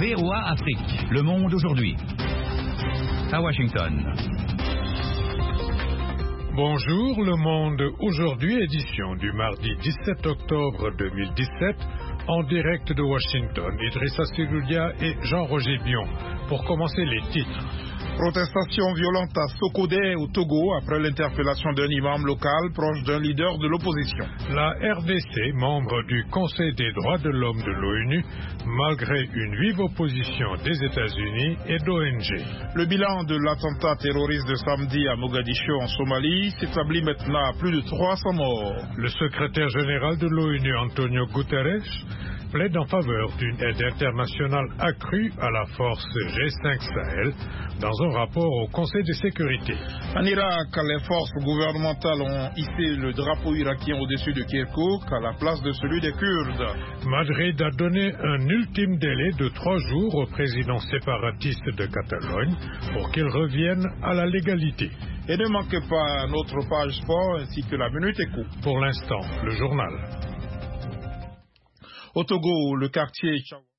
VOA Afrique. Le monde aujourd'hui. À Washington. Bonjour, Le Monde aujourd'hui, édition du mardi 17 octobre 2017, en direct de Washington. Idrissa Seloudia et Jean-Roger Bion. Pour commencer, les titres. Protestation violente à Sokodé au Togo après l'interpellation d'un imam local proche d'un leader de l'opposition. La RDC, membre du Conseil des droits de l'homme de l'ONU, malgré une vive opposition des États-Unis et d'ONG. Le bilan de l'attentat terroriste de samedi à Mogadiscio en Somalie s'établit maintenant à plus de 300 morts. Le secrétaire général de l'ONU, Antonio Guterres, plaide en faveur d'une aide internationale accrue à la force G5 Sahel dans un rapport au Conseil de sécurité. En Irak, les forces gouvernementales ont hissé le drapeau irakien au-dessus de Kirkouk à la place de celui des Kurdes. Madrid a donné un ultime délai de 3 jours au président séparatiste de Catalogne pour qu'il revienne à la légalité. Et ne manquez pas notre page sport ainsi que la Minute Éco. Pour l'instant, le journal. Au Togo, le quartier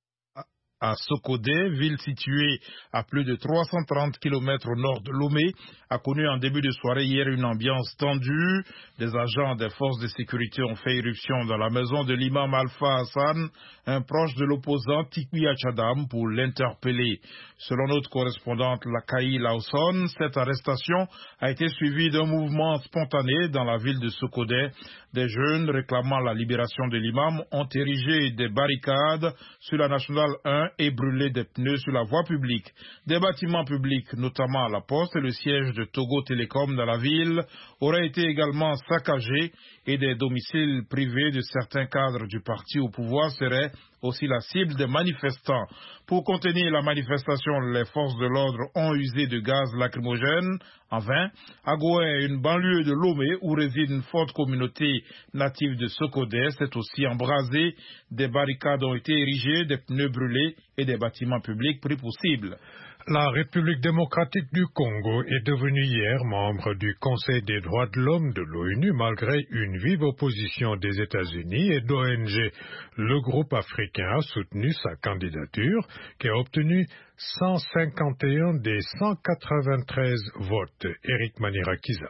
à Sokodé, ville située à plus de 330 km au nord de Lomé, a connu en début de soirée hier une ambiance tendue. Des agents des forces de sécurité ont fait irruption dans la maison de l'imam Alpha Hassan, un proche de l'opposant Tikwi Achadam, pour l'interpeller. Selon notre correspondante Lakaï Lawson, cette arrestation a été suivie d'un mouvement spontané dans la ville de Sokodé. Des jeunes réclamant la libération de l'imam ont érigé des barricades sur la Nationale 1 et brûlé des pneus sur la voie publique. Des bâtiments publics, notamment la poste et le siège de Togo Télécom dans la ville, auraient été également saccagés et des domiciles privés de certains cadres du parti au pouvoir seraient aussi la cible des manifestants. Pour contenir la manifestation, les forces de l'ordre ont usé de gaz lacrymogène. En vain, à Goué, une banlieue de Lomé où réside une forte communauté native de Sokodé, s'est aussi embrasée. Des barricades ont été érigées, des pneus brûlés et des bâtiments publics pris pour cible. La République démocratique du Congo est devenue hier membre du Conseil des droits de l'homme de l'ONU malgré une vive opposition des États-Unis et d'ONG. Le groupe africain a soutenu sa candidature qui a obtenu 151 des 193 votes. Eric Manirakiza.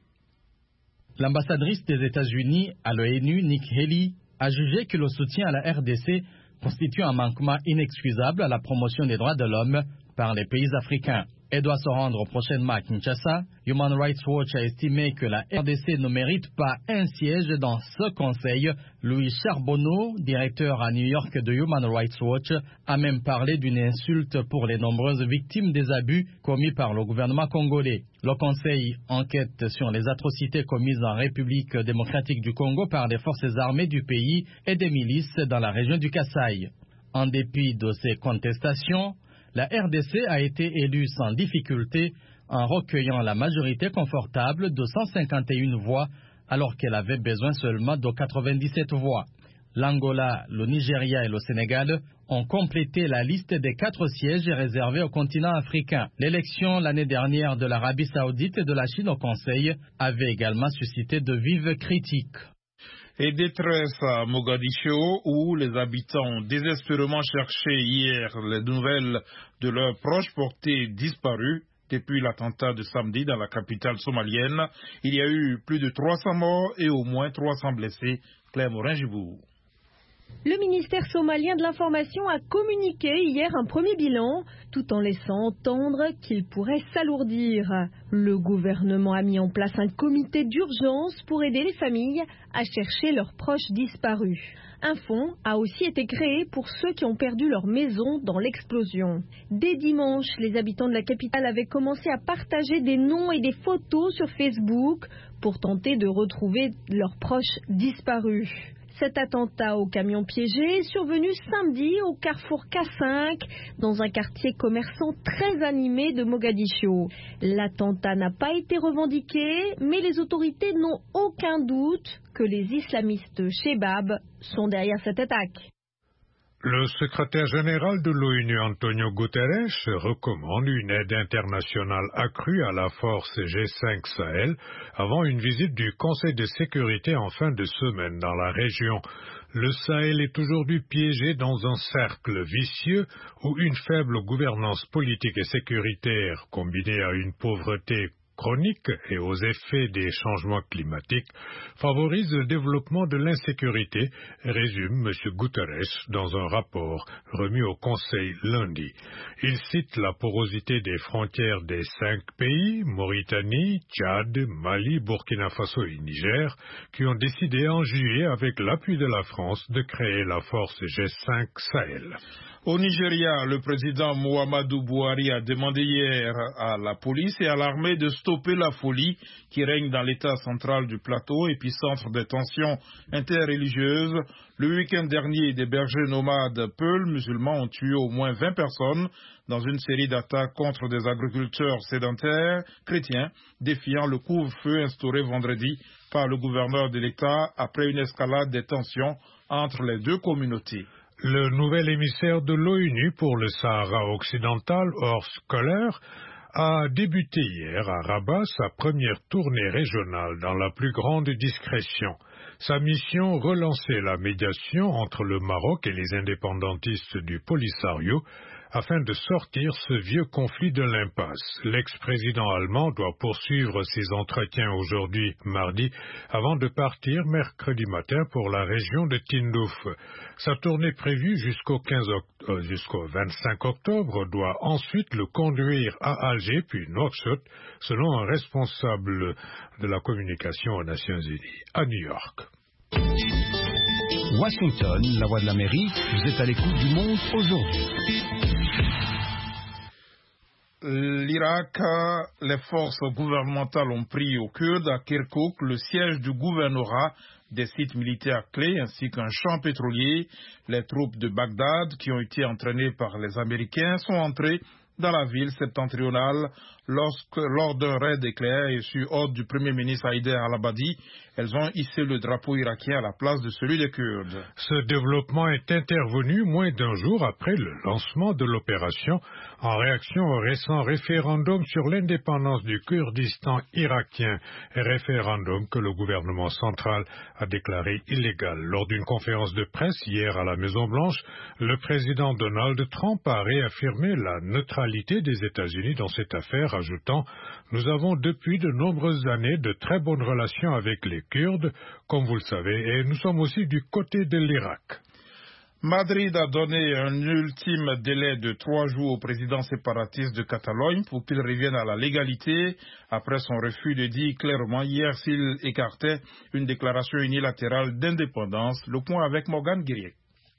L'ambassadrice des États-Unis à l'ONU, Nikki Haley, a jugé que le soutien à la RDC constitue un manquement inexcusable à la promotion des droits de l'homme par les pays africains. Elle doit se rendre prochainement à Kinshasa. Human Rights Watch a estimé que la RDC ne mérite pas un siège dans ce conseil. Louis Charbonneau, directeur à New York de Human Rights Watch, a même parlé d'une insulte pour les nombreuses victimes des abus commis par le gouvernement congolais. Le conseil enquête sur les atrocités commises en République démocratique du Congo par les forces armées du pays et des milices dans la région du Kasaï. En dépit de ces contestations, la RDC a été élue sans difficulté en recueillant la majorité confortable de 151 voix alors qu'elle avait besoin seulement de 97 voix. L'Angola, le Nigeria et le Sénégal ont complété la liste des 4 sièges réservés au continent africain. L'élection l'année dernière de l'Arabie Saoudite et de la Chine au Conseil avait également suscité de vives critiques. Et détresse à Mogadiscio où les habitants ont désespérément cherché hier les nouvelles de leurs proches portés disparus. Depuis l'attentat de samedi dans la capitale somalienne, il y a eu plus de 300 morts et au moins 300 blessés. Claire Morin-Gibourg. Le ministère somalien de l'information a communiqué hier un premier bilan, tout en laissant entendre qu'il pourrait s'alourdir. Le gouvernement a mis en place un comité d'urgence pour aider les familles à chercher leurs proches disparus. Un fonds a aussi été créé pour ceux qui ont perdu leur maison dans l'explosion. Dès dimanche, les habitants de la capitale avaient commencé à partager des noms et des photos sur Facebook pour tenter de retrouver leurs proches disparus. Cet attentat au camion piégé est survenu samedi au carrefour K5, dans un quartier commerçant très animé de Mogadiscio. L'attentat n'a pas été revendiqué, mais les autorités n'ont aucun doute que les islamistes Chebab sont derrière cette attaque. Le secrétaire général de l'ONU, Antonio Guterres, recommande une aide internationale accrue à la force G5 Sahel avant une visite du Conseil de sécurité en fin de semaine dans la région. Le Sahel est aujourd'hui piégé dans un cercle vicieux où une faible gouvernance politique et sécuritaire, combinée à une pauvreté chronique et aux effets des changements climatiques, favorise le développement de l'insécurité, résume M. Guterres dans un rapport remis au Conseil lundi. Il cite la porosité des frontières des 5 pays, Mauritanie, Tchad, Mali, Burkina Faso et Niger, qui ont décidé en juillet, avec l'appui de la France, de créer la force G5 Sahel. Au Nigeria, le président Muhammadu Buhari a demandé hier à la police et à l'armée de stopper la folie qui règne dans l'état central du plateau, épicentre des tensions interreligieuses. Le week-end dernier, des bergers nomades peuls musulmans ont tué au moins 20 personnes dans une série d'attaques contre des agriculteurs sédentaires chrétiens, défiant le couvre-feu instauré vendredi par le gouverneur de l'État après une escalade des tensions entre les deux communautés. Le nouvel émissaire de l'ONU pour le Sahara occidental, Horst Köhler, a débuté hier à Rabat sa première tournée régionale dans la plus grande discrétion. Sa mission, relancer la médiation entre le Maroc et les indépendantistes du Polisario afin de sortir ce vieux conflit de l'impasse. L'ex-président allemand doit poursuivre ses entretiens aujourd'hui, mardi, avant de partir mercredi matin pour la région de Tindouf. Sa tournée prévue jusqu'au 25 octobre doit ensuite le conduire à Alger puis Nouakchott, selon un responsable de la communication aux Nations Unies à New York. Washington, la voix de l'Amérique, vous êtes à l'écoute du monde aujourd'hui. L'Irak, les forces gouvernementales ont pris aux Kurdes à Kirkouk le siège du gouvernorat, des sites militaires clés ainsi qu'un champ pétrolier. Les troupes de Bagdad, qui ont été entraînées par les Américains, sont entrées dans la ville septentrionale lors d'un raid éclair et sur ordre du Premier ministre Haïder al-Abadi. Elles ont hissé le drapeau irakien à la place de celui des Kurdes. Ce développement est intervenu moins d'un jour après le lancement de l'opération en réaction au récent référendum sur l'indépendance du Kurdistan irakien, référendum que le gouvernement central a déclaré illégal. Lors d'une conférence de presse hier à la Maison-Blanche, le président Donald Trump a réaffirmé la neutralité des États-Unis dans cette affaire, ajoutant « Nous avons depuis de nombreuses années de très bonnes relations avec les Kurdes, comme vous le savez, et nous sommes aussi du côté de l'Irak. » Madrid a donné un ultime délai de 3 jours au président séparatiste de Catalogne pour qu'il revienne à la légalité après son refus de dire clairement hier s'il écartait une déclaration unilatérale d'indépendance. Le point avec Morgane Guiriec.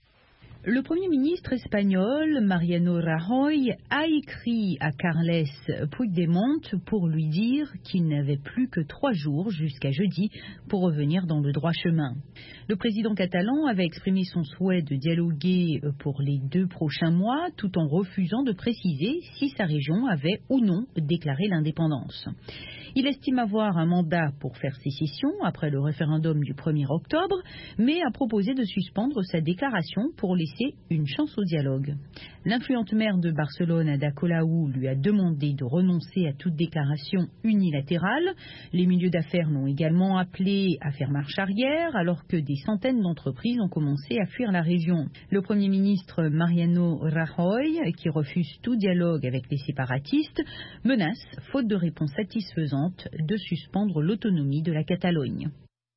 Le Premier ministre espagnol, Mariano Rajoy, a écrit à Carles Puigdemont pour lui dire qu'il n'avait plus que 3 jours jusqu'à jeudi pour revenir dans le droit chemin. Le président catalan avait exprimé son souhait de dialoguer pour les 2 prochains mois, tout en refusant de préciser si sa région avait ou non déclaré l'indépendance. Il estime avoir un mandat pour faire sécession après le référendum du 1er octobre, mais a proposé de suspendre sa déclaration pour laisser une chance au dialogue. L'influente maire de Barcelone, Ada Colau, lui a demandé de renoncer à toute déclaration unilatérale. Les milieux d'affaires l'ont également appelé à faire marche arrière, alors que des centaines d'entreprises ont commencé à fuir la région. Le Premier ministre Mariano Rajoy, qui refuse tout dialogue avec les séparatistes, menace, faute de réponse satisfaisante, de suspendre l'autonomie de la Catalogne.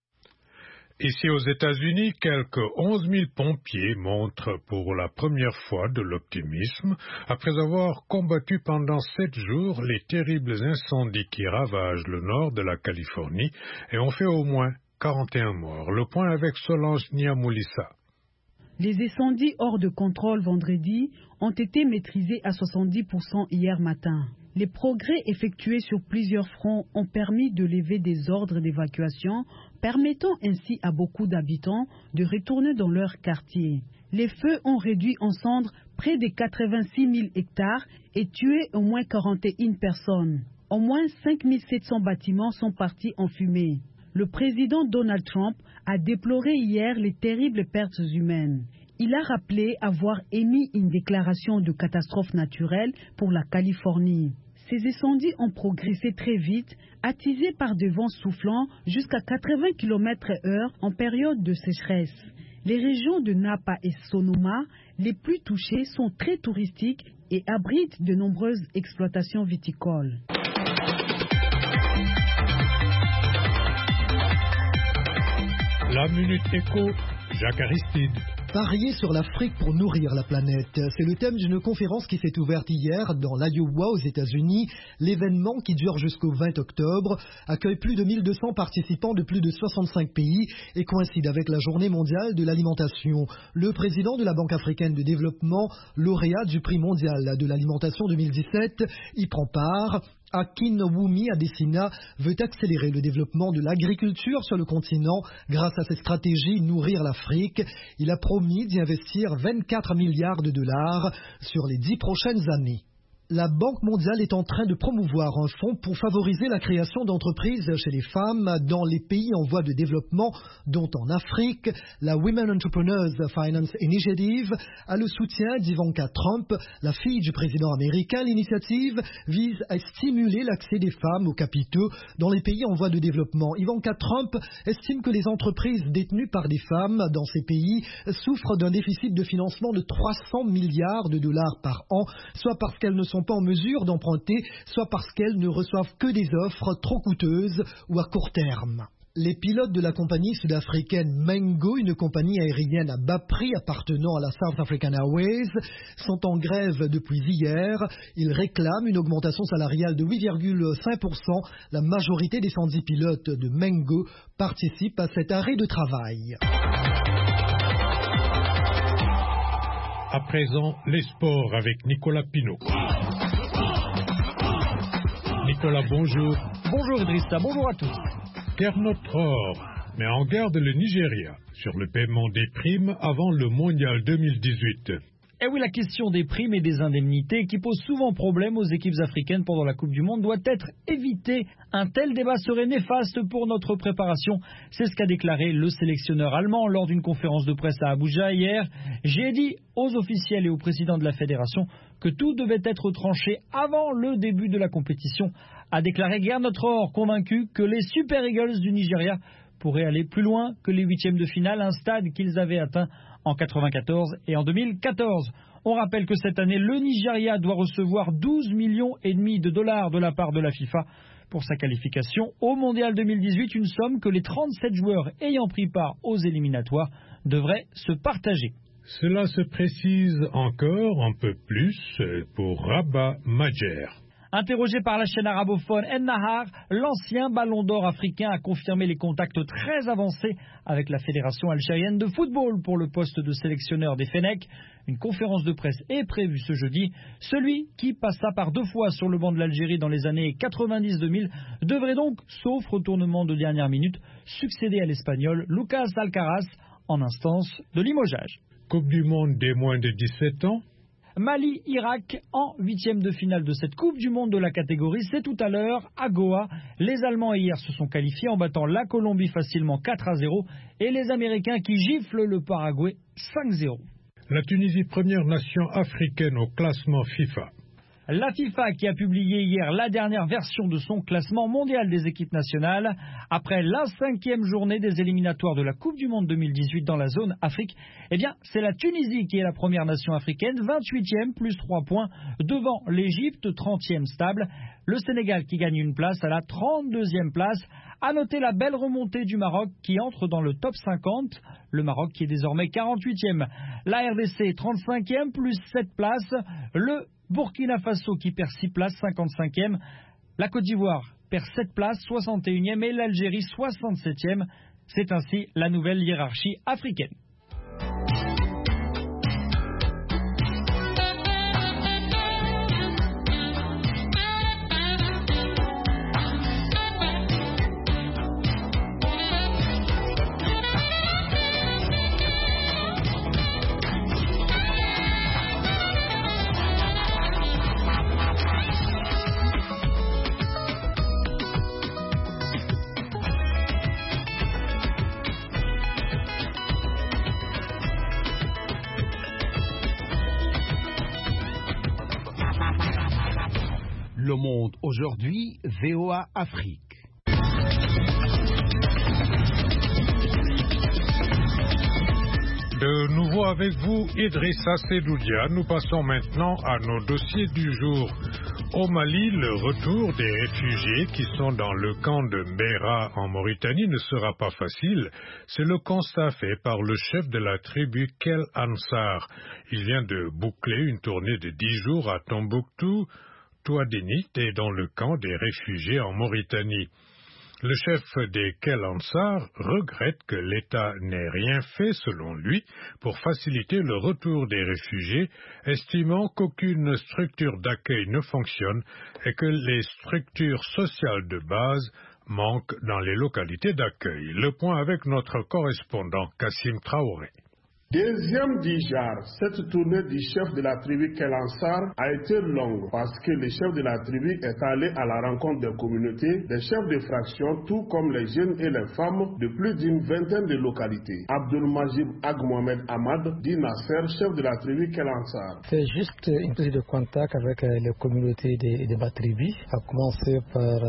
Ici aux États-Unis, quelques 11 000 pompiers montrent pour la première fois de l'optimisme après avoir combattu pendant 7 jours les terribles incendies qui ravagent le nord de la Californie et ont fait au moins 41 morts. Le point avec Solange Niamoulissa. Les incendies hors de contrôle vendredi ont été maîtrisés à 70% hier matin. Les progrès effectués sur plusieurs fronts ont permis de lever des ordres d'évacuation, permettant ainsi à beaucoup d'habitants de retourner dans leur quartier. Les feux ont réduit en cendres près de 86 000 hectares et tué au moins 41 personnes. Au moins 5 700 bâtiments sont partis en fumée. Le président Donald Trump a déploré hier les terribles pertes humaines. Il a rappelé avoir émis une déclaration de catastrophe naturelle pour la Californie. Ces incendies ont progressé très vite, attisés par des vents soufflant jusqu'à 80 km/h en période de sécheresse. Les régions de Napa et Sonoma, les plus touchées, sont très touristiques et abritent de nombreuses exploitations viticoles. La Minute Éco, Jacques Aristide. Parier sur l'Afrique pour nourrir la planète, c'est le thème d'une conférence qui s'est ouverte hier dans l'Iowa aux États-Unis. L'événement, qui dure jusqu'au 20 octobre, accueille plus de 1200 participants de plus de 65 pays et coïncide avec la Journée mondiale de l'alimentation. Le président de la Banque africaine de développement, lauréat du prix mondial de l'alimentation 2017, y prend part. Akinwumi Adesina veut accélérer le développement de l'agriculture sur le continent grâce à ses stratégies Nourrir l'Afrique. Il a promis d'y investir 24 milliards de dollars sur les 10 prochaines années. La Banque mondiale est en train de promouvoir un fonds pour favoriser la création d'entreprises chez les femmes dans les pays en voie de développement, dont en Afrique. La Women Entrepreneurs Finance Initiative a le soutien d'Ivanka Trump, la fille du président américain. L'initiative vise à stimuler l'accès des femmes aux capitaux dans les pays en voie de développement. Ivanka Trump estime que les entreprises détenues par des femmes dans ces pays souffrent d'un déficit de financement de 300 milliards de dollars par an, soit parce qu'elles ne sont pas en mesure d'emprunter, soit parce qu'elles ne reçoivent que des offres trop coûteuses ou à court terme. Les pilotes de la compagnie sud-africaine Mango, une compagnie aérienne à bas prix appartenant à la South African Airways, sont en grève depuis hier. Ils réclament une augmentation salariale de 8,5%. La majorité des 110 pilotes de Mango participent à cet arrêt de travail. À présent, les sports avec Nicolas Pinault. Nicolas, bonjour. Bonjour Idrissa, bonjour à tous. Gernot Rohr met en garde le Nigeria sur le paiement des primes avant le Mondial 2018. Eh oui, la question des primes et des indemnités qui pose souvent problème aux équipes africaines pendant la Coupe du Monde doit être évitée. Un tel débat serait néfaste pour notre préparation. C'est ce qu'a déclaré le sélectionneur allemand lors d'une conférence de presse à Abuja hier. J'ai dit aux officiels et au président de la fédération que tout devait être tranché avant le début de la compétition, a déclaré Gernot Rohr, convaincu que les Super Eagles du Nigeria pourraient aller plus loin que les huitièmes de finale, un stade qu'ils avaient atteint en 1994 et en 2014. On rappelle que cette année, le Nigeria doit recevoir 12,5 millions de dollars de la part de la FIFA pour sa qualification au Mondial 2018, une somme que les 37 joueurs ayant pris part aux éliminatoires devraient se partager. Cela se précise encore un peu plus pour Rabat Majer. Interrogé par la chaîne arabophone En-Nahar, l'ancien ballon d'or africain a confirmé les contacts très avancés avec la fédération algérienne de football pour le poste de sélectionneur des Fennecs. Une conférence de presse est prévue ce jeudi. Celui qui passa par 2 fois sur le banc de l'Algérie dans les années 90-2000 devrait donc, sauf retournement de dernière minute, succéder à l'Espagnol Lucas Alcaraz en instance de limogeage. Coupe du monde des moins de 17 ans. Mali-Irak en 8e de finale de cette Coupe du Monde de la catégorie. C'est tout à l'heure à Goa. Les Allemands hier se sont qualifiés en battant la Colombie facilement 4-0 et les Américains qui giflent le Paraguay 5-0. La Tunisie, première nation africaine au classement FIFA. La FIFA qui a publié hier la dernière version de son classement mondial des équipes nationales. Après la 5e journée des éliminatoires de la Coupe du Monde 2018 dans la zone Afrique, eh bien, c'est la Tunisie qui est la première nation africaine, 28e plus 3 points, devant l'Égypte, 30e stable. Le Sénégal qui gagne une place à la 32e place. À noter la belle remontée du Maroc qui entre dans le top 50. Le Maroc qui est désormais 48e. La RDC 35e plus 7 places. Le Burkina Faso qui perd 6 places, 55e. La Côte d'Ivoire perd 7 places, 61e. Et l'Algérie 67e. C'est ainsi la nouvelle hiérarchie africaine. Le Monde aujourd'hui, VOA Afrique. De nouveau avec vous, Idrissa Sedoudia. Nous passons maintenant à nos dossiers du jour. Au Mali, le retour des réfugiés qui sont dans le camp de Mbera en Mauritanie ne sera pas facile. C'est le constat fait par le chef de la tribu Kel Ansar. Il vient de boucler une tournée de 10 jours à Tombouctou, Touadénit et dans le camp des réfugiés en Mauritanie. Le chef des Kel Ansar regrette que l'État n'ait rien fait, selon lui, pour faciliter le retour des réfugiés, estimant qu'aucune structure d'accueil ne fonctionne et que les structures sociales de base manquent dans les localités d'accueil. Le point avec notre correspondant Kassim Traoré. Deuxième déjà, cette tournée du chef de la tribu Kel Ansar a été longue parce que le chef de la tribu est allé à la rencontre des communautés, des chefs de fraction, tout comme les jeunes et les femmes de plus d'une vingtaine de localités. Abdul-Majid Ag Mohamed Ahmad, dit Nasser, chef de la tribu Kel Ansar. C'est juste une prise de contact avec les communautés de ma tribu, à commencer par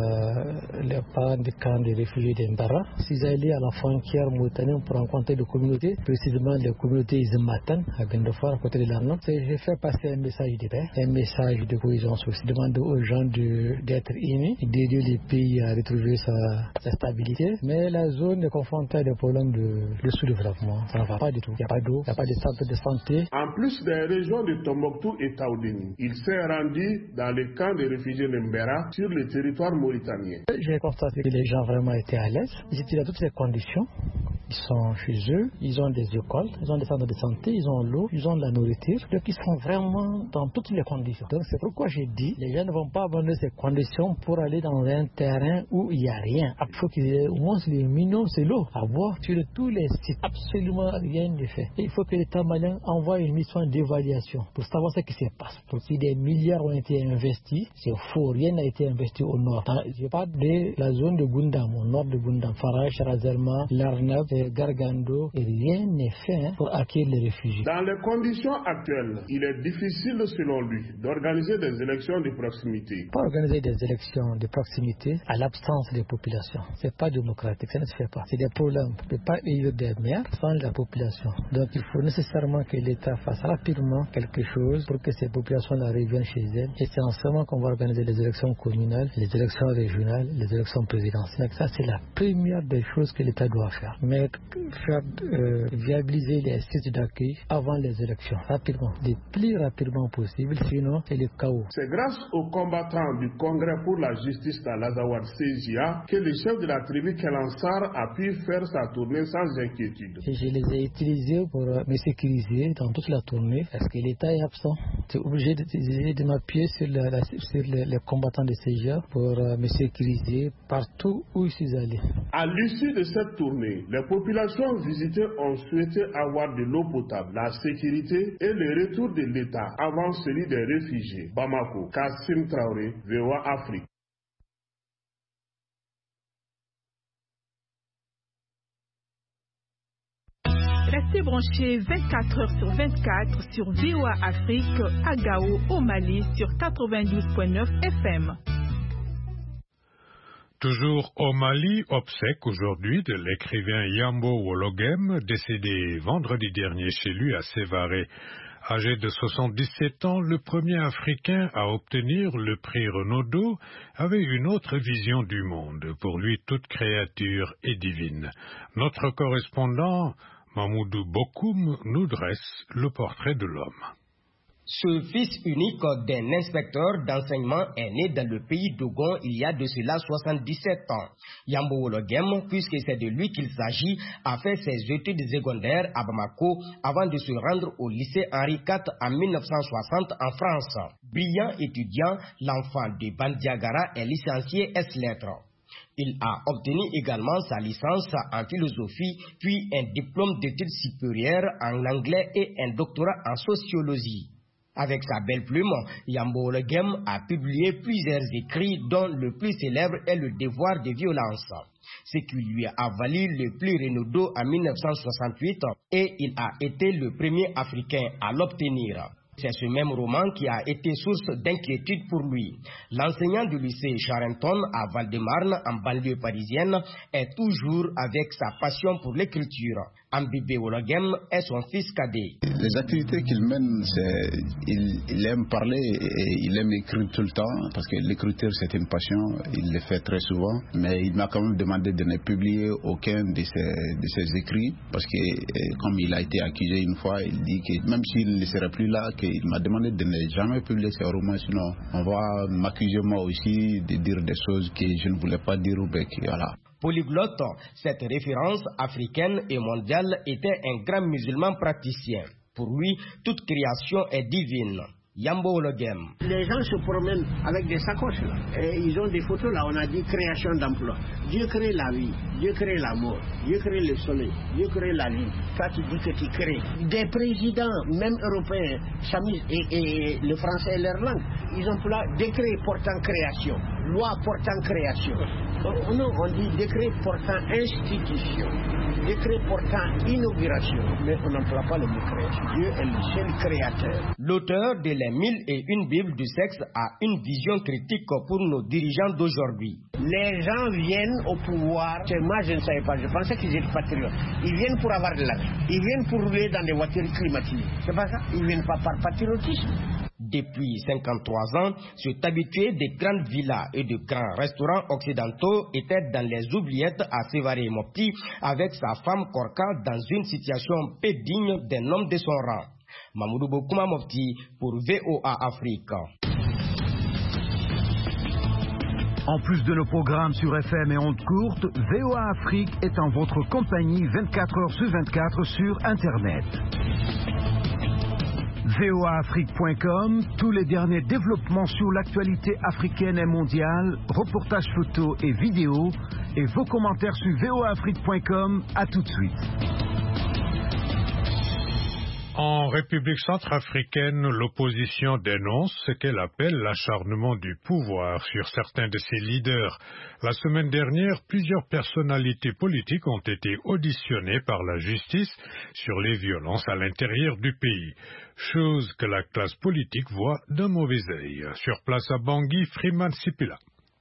les parents du camp des réfugiés d'Embara. S'ils allaient à la frontière mauritanienne pour rencontrer des communautés, précisément les communautés Izmatan, à Gandofor, à côté de l'Arnaud, j'ai fait passer un message de paix, un message de cohésion sociale, demander aux gens d'être unis, d'aider les pays à retrouver sa stabilité. Mais la zone est confrontée à des problèmes de sous-développement. Ça ne va pas du tout. Il n'y a pas d'eau, il n'y a pas de centre de santé. En plus des régions de Tombouctou et Taoudéni, il s'est rendu dans le camp des réfugiés de Mbera sur le territoire mauritanien. J'ai constaté que les gens vraiment étaient à l'aise. Ils étaient dans toutes les conditions. Ils sont chez eux, ils ont des écoles, ils ont des centres de santé, ils ont l'eau, ils ont de la nourriture. Donc ils sont vraiment dans toutes les conditions. Donc c'est pourquoi j'ai dit, les gens ne vont pas abandonner ces conditions pour aller dans un terrain où il n'y a rien. Il faut qu'ils aient au moins les minimum, c'est l'eau. À boire sur tous les sites, absolument rien n'est fait. Et il faut que l'État malien envoie une mission d'évaluation pour savoir ce qui se passe. Donc si des milliards ont été investis, c'est faux, rien n'a été investi au nord. Je parle de la zone de Gundam, au nord de Gundam, Faraj, Charazerma, Larnab, Gargando, et rien n'est fait pour accueillir les réfugiés. Dans les conditions actuelles, il est difficile, selon lui, d'organiser des élections de proximité. Pas organiser des élections de proximité à l'absence des populations. C'est pas démocratique, ça ne se fait pas. C'est des problèmes. On ne peut pas élire des maires sans la population. Donc il faut nécessairement que l'État fasse rapidement quelque chose pour que ces populations-là reviennent chez elles. Et c'est en ce moment qu'on va organiser les élections communales, les élections régionales, les élections présidentielles. Ça, c'est la première des choses que l'État doit faire. Mais faire viabiliser les sites d'accueil avant les élections, rapidement, le plus rapidement possible, sinon c'est le chaos. C'est grâce aux combattants du Congrès pour la justice dans l'Azawad CJA que le chef de la tribu Kel Ansar a pu faire sa tournée sans inquiétude. Et je les ai utilisés pour me sécuriser dans toute la tournée parce que l'État est absent. J'ai obligé de m'appuyer sur les combattants de CJA pour me sécuriser partout où je suis allé. À l'issue de cette tournée, les populations visitées ont souhaité avoir de l'eau potable, la sécurité et le retour de l'État avant celui des réfugiés. Bamako, Kassim Traoré, VOA Afrique. Restez branchés 24 heures sur 24 sur VOA Afrique à Gao au Mali sur 92.9 FM. Toujours au Mali, obsèque aujourd'hui de l'écrivain Yambo Wologem, décédé vendredi dernier chez lui à Sévaré. Âgé de 77 ans, le premier Africain à obtenir le prix Renaudot avait une autre vision du monde. Pour lui, toute créature est divine. Notre correspondant, Mamoudou Bokoum, nous dresse le portrait de l'homme. Ce fils unique d'un inspecteur d'enseignement est né dans le pays d'Ogon il y a de cela 77 ans. Yambo Wologem, puisque c'est de lui qu'il s'agit, a fait ses études secondaires à Bamako avant de se rendre au lycée Henri IV en 1960 en France. Brillant étudiant, l'enfant de Bandiagara est licencié S-lettres. Il a obtenu également sa licence en philosophie, puis un diplôme d'études supérieures en anglais et un doctorat en sociologie. Avec sa belle plume, Yambo Wologem a publié plusieurs écrits dont le plus célèbre est Le devoir de violence, ce qui lui a valu le prix Renaudot en 1968 et il a été le premier Africain à l'obtenir. C'est ce même roman qui a été source d'inquiétude pour lui. L'enseignant du lycée Charenton à Val-de-Marne, en banlieue parisienne, est toujours avec sa passion pour l'écriture. Ambibé Wologem est son fils cadet. Les activités qu'il mène, il aime parler et il aime écrire tout le temps, parce que l'écriture c'est une passion, il le fait très souvent, mais il m'a quand même demandé de ne publier aucun de ses écrits, parce que comme il a été accusé une fois, il dit que même s'il ne serait plus là, qu'il m'a demandé de ne jamais publier ses romans, sinon on va m'accuser moi aussi de dire des choses que je ne voulais pas dire au bec, voilà. Polyglotte, cette référence africaine et mondiale était un grand musulman praticien. Pour lui, toute création est divine. Yambo Ologem. Les gens se promènent avec des sacoches là. Et ils ont des photos là, on a dit création d'emploi. Dieu crée la vie, Dieu crée la mort, Dieu crée le soleil, Dieu crée la lune. Toi tu dis que tu crées. Des présidents, même européens, s'amusent et le français est leur langue. Ils ont là décret portant création, loi portant création. Non, on dit décret portant institution, décret portant inauguration. Mais on n'emploie pas le mot création. Dieu est le seul créateur. L'auteur de Les 1001 Bibles du sexe a une vision critique pour nos dirigeants d'aujourd'hui. Les gens viennent au pouvoir, moi je ne savais pas, je pensais qu'ils étaient patriotes. Ils viennent pour avoir de l'argent, ils viennent pour rouler dans des voitures climatisées. C'est pas ça, ils viennent pas par patriotisme. Depuis 53 ans, cet habitué des grandes villas et de grands restaurants occidentaux était dans les oubliettes à Sévaré Mopti avec sa femme Korka dans une situation peu digne d'un homme de son rang. Mamoudou Bokouma Mopti pour VOA Afrique. En plus de nos programmes sur FM et ondes courtes, VOA Afrique est en votre compagnie 24 heures sur 24 sur Internet. voaafrique.com, tous les derniers développements sur l'actualité africaine et mondiale, reportages photos et vidéos, et vos commentaires sur voaafrique.com. À tout de suite. En République centrafricaine, l'opposition dénonce ce qu'elle appelle l'acharnement du pouvoir sur certains de ses leaders. La semaine dernière, plusieurs personnalités politiques ont été auditionnées par la justice sur les violences à l'intérieur du pays, chose que la classe politique voit d'un mauvais œil. Sur place à Bangui, Freeman Sipila.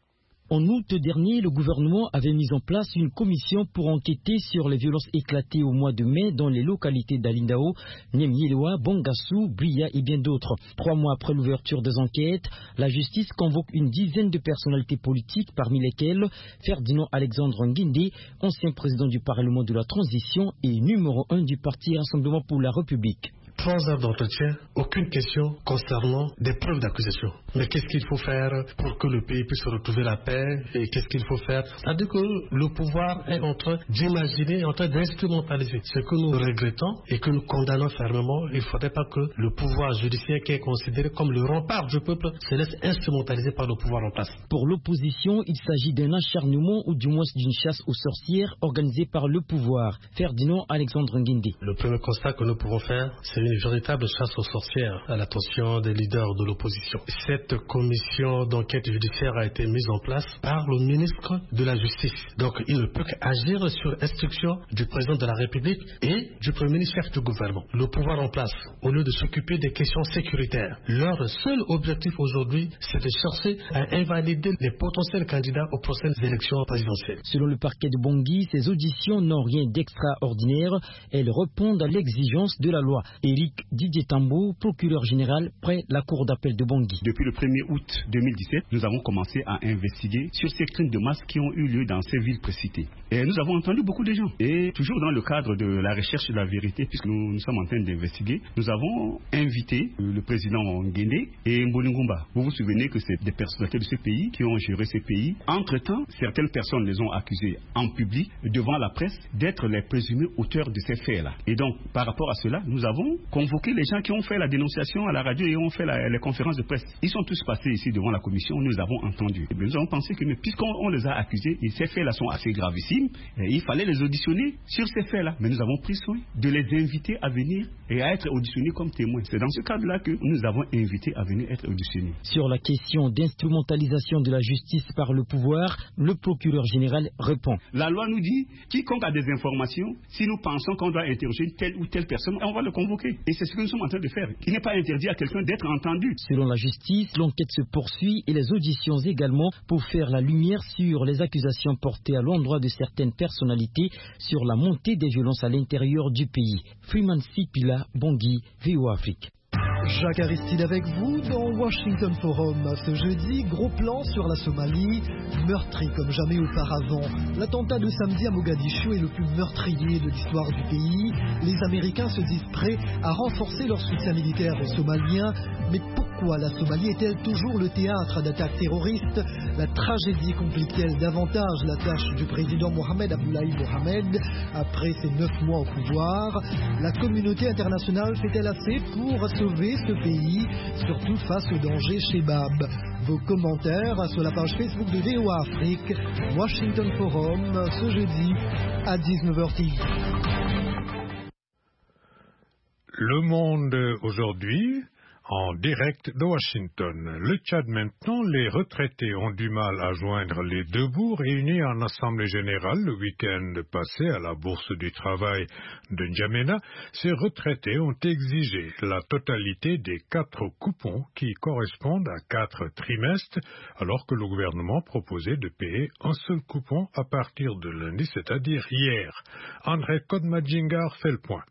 En août dernier, le gouvernement avait mis en place une commission pour enquêter sur les violences éclatées au mois de mai dans les localités d'Alindao, Niemyeloa, Bangassou, Bria et bien d'autres. 3 mois après l'ouverture des enquêtes, la justice convoque une dizaine de personnalités politiques, parmi lesquelles Ferdinand Alexandre Nguinde, ancien président du Parlement de la Transition et numéro 1 du Parti Rassemblement pour la République. 3 heures d'entretien, aucune question concernant des preuves d'accusation. Mais qu'est-ce qu'il faut faire pour que le pays puisse retrouver la paix et qu'est-ce qu'il faut faire? C'est-à-dire que le pouvoir est en train d'imaginer, en train d'instrumentaliser. Ce que nous regrettons et que nous condamnons fermement, il ne faudrait pas que le pouvoir judiciaire qui est considéré comme le rempart du peuple se laisse instrumentaliser par le pouvoir en place. Pour l'opposition, il s'agit d'un acharnement ou du moins d'une chasse aux sorcières organisée par le pouvoir. Ferdinand Alexandre Nguinde. Le premier constat que nous pouvons faire, c'est une véritable chasse aux sorcières à l'attention des leaders de l'opposition. Cette commission d'enquête judiciaire a été mise en place par le ministre de la Justice. Donc il ne peut qu'agir sur instruction du président de la République et du premier ministre chef du gouvernement. Le pouvoir en place, au lieu de s'occuper des questions sécuritaires, leur seul objectif aujourd'hui, c'est de chercher à invalider les potentiels candidats aux prochaines élections présidentielles. Selon le parquet de Bangui, ces auditions n'ont rien d'extraordinaire. Elles répondent à l'exigence de la loi. Éric Didier Tambo, procureur général près la cour d'appel de Bangui. Depuis le 1er août 2017, nous avons commencé à investiguer sur ces crimes de masse qui ont eu lieu dans ces villes précitées. Et nous avons entendu beaucoup de gens. Et toujours dans le cadre de la recherche de la vérité, puisque nous sommes en train d'investiguer, nous avons invité le président Nguinde et Mbolingumba. Vous vous souvenez que c'est des personnalités de ce pays qui ont géré ce pays. Entre-temps, certaines personnes les ont accusés en public, devant la presse, d'être les présumés auteurs de ces faits-là. Et donc, par rapport à cela, nous avons convoqué les gens qui ont fait la dénonciation à la radio et ont fait les conférences de presse. Ils sont tous passés ici devant la commission, nous les avons entendus. Et nous avons pensé que puisqu'on les a accusés, et ces faits-là sont assez gravissimes, et il fallait les auditionner sur ces faits-là. Mais nous avons pris soin de les inviter à venir et à être auditionnés comme témoins. C'est dans ce cadre-là que nous avons invité à venir être auditionnés. Sur la question d'instrumentalisation de la justice par le pouvoir, le procureur général répond. La loi nous dit, quiconque a des informations, si nous pensons qu'on doit interroger telle ou telle personne, on va le convoquer. parler. Et c'est ce que nous sommes en train de faire. Il n'est pas interdit à quelqu'un d'être entendu. Selon la justice, l'enquête se poursuit et les auditions également pour faire la lumière sur les accusations portées à l'endroit de certaines personnalités sur la montée des violences à l'intérieur du pays. Freeman Sipila, Bangui, VOA Afrique. Jacques Aristide avec vous dans Washington Forum. Ce jeudi, gros plan sur la Somalie, meurtri comme jamais auparavant. L'attentat de samedi à Mogadiscio est le plus meurtrier de l'histoire du pays. Les Américains se disent prêts à renforcer leur soutien militaire aux Somaliens. Mais pourquoi la Somalie est-elle toujours le théâtre d'attaques terroristes? La tragédie complique-t-elle davantage la tâche du président Mohamed Abdullahi Mohamed après ses 9 mois au pouvoir? La communauté internationale fait-elle assez pour sauver ce pays, surtout face au danger Shebab? Vos commentaires sur la page Facebook de VOA Afrique, Washington Forum, ce jeudi à 19h30. Le Monde aujourd'hui, en direct de Washington. Le Tchad maintenant, les retraités ont du mal à joindre les deux bouts réunis en Assemblée générale le week-end passé à la Bourse du Travail de N'Djamena. Ces retraités ont exigé la totalité des 4 coupons qui correspondent à 4 trimestres, alors que le gouvernement proposait de payer un seul coupon à partir de lundi, c'est-à-dire hier. André Kodmadjingar fait le point.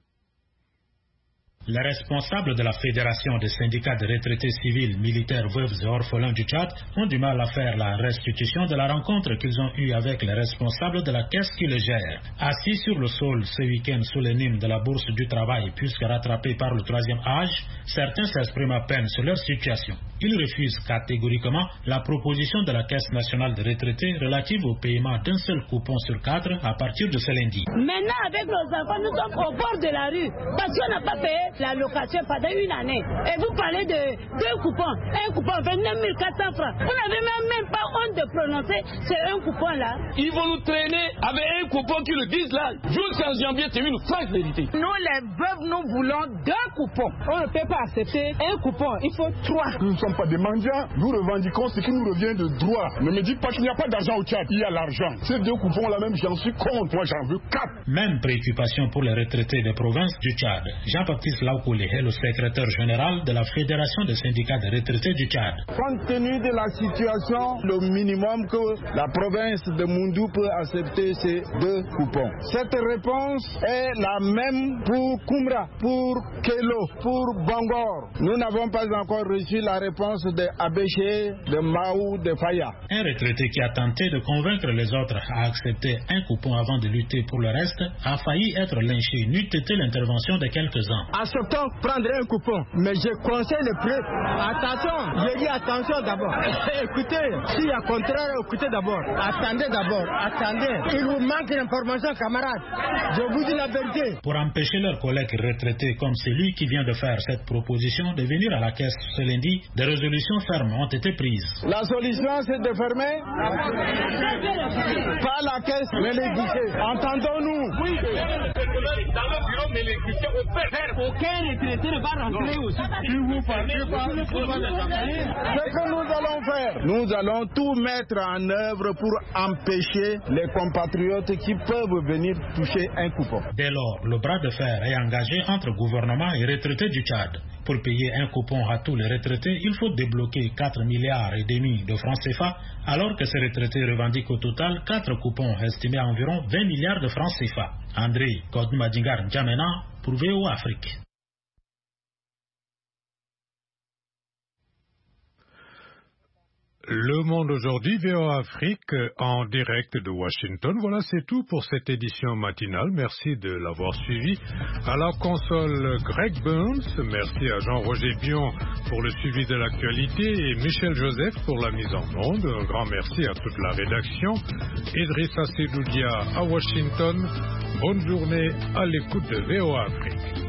Les responsables de la Fédération des syndicats de retraités civils, militaires, veuves et orphelins du Tchad ont du mal à faire la restitution de la rencontre qu'ils ont eue avec les responsables de la caisse qui les gère. Assis sur le sol ce week-end sous les nimes de la Bourse du Travail, puisque rattrapés par le 3e âge, certains s'expriment à peine sur leur situation. Ils refusent catégoriquement la proposition de la Caisse nationale de retraités relative au paiement d'un seul coupon sur 4 à partir de ce lundi. Maintenant, avec nos enfants, nous sommes au bord de la rue parce qu'on n'a pas payé la location pendant une année. Et vous parlez de 2 coupons. Un coupon, 29 400 francs. Vous n'avez même pas honte de prononcer c'est un coupon là. Ils vont nous traîner avec un coupon qui le disent là. Jusqu'en janvier, c'est une franche vérité. Nous, les veuves, nous voulons 2 coupons. On ne peut pas accepter un coupon. Il faut 3. Nous ne sommes pas des mendiants. Nous revendiquons ce qui nous revient de droit. Ne me dites pas qu'il n'y a pas d'argent au Tchad. Il y a l'argent. Ces 2 coupons là même, j'en suis contre. Moi, j'en veux 4. Même préoccupation pour les retraités des provinces du Tchad. Jean-Baptiste Laokoulé est le secrétaire général de la Fédération des syndicats de retraités du Tchad. Compte tenu de la situation, le minimum que la province de Moundou peut accepter, c'est 2 coupons. Cette réponse est la même pour Koumra, pour Kelo, pour Bangor. Nous n'avons pas encore reçu la réponse de Abéché, de Maou, de Faya. Un retraité qui a tenté de convaincre les autres à accepter un coupon avant de lutter pour le reste a failli être lynché, n'eût été l'intervention de quelques-uns. Acceptons prendre un coupon, mais je conseille le prix. Attention, je dis attention d'abord. Écoutez, s'il y a contraire, écoutez d'abord. Attendez d'abord, attendez. Il vous manque d'informations, camarades. Je vous dis la vérité. Pour empêcher leurs collègues retraités comme celui qui vient de faire cette proposition de venir à la caisse ce lundi, des résolutions fermes ont été prises. La solution, c'est de fermer pas la caisse, mais les guichets. Entendons-nous. Oui, dans le bureau, mais les guichets opèrent. Aucun retraité ne va rentrer aussi. Si vous partez pas, ce que nous allons faire, nous allons tout mettre en œuvre pour empêcher les compatriotes qui peuvent venir toucher un coupon. Dès lors, le bras de fer est engagé entre gouvernement et retraités du Tchad. Pour payer un coupon à tous les retraités, il faut débloquer 4,5 milliards de francs CFA, alors que ces retraités revendiquent au total 4 coupons estimés à environ 20 milliards de francs CFA. André Kodmadjingar N'Djamena pour VOA Afrique. Le Monde aujourd'hui, VOA Afrique, en direct de Washington. Voilà, c'est tout pour cette édition matinale. Merci de l'avoir suivi. À la console, Greg Burns. Merci à Jean-Roger Bion pour le suivi de l'actualité et Michel Joseph pour la mise en onde. Un grand merci à toute la rédaction. Idrissa Sedoudia à Washington. Bonne journée à l'écoute de VOA Afrique.